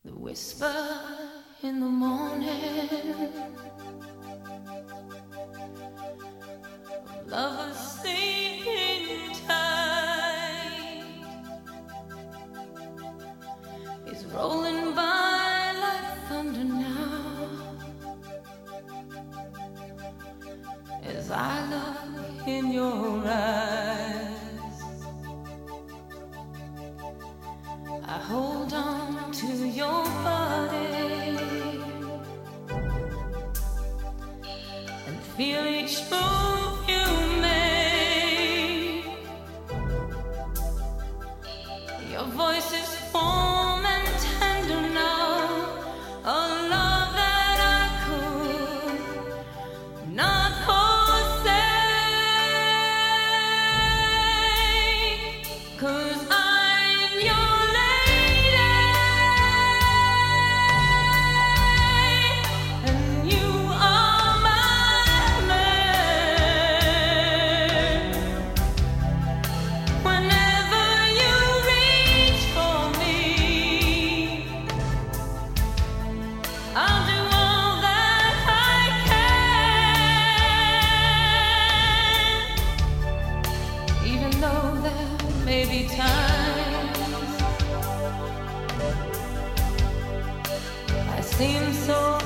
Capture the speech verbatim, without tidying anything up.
The whisper in the morning of lovers sleeping tight is rolling by like thunder now as I look in your eyes. I hold on to your body and feel each move you make. Your voice is warm and tender now, a love that I could not forsake. 'Cause I'm your maybe times I seem so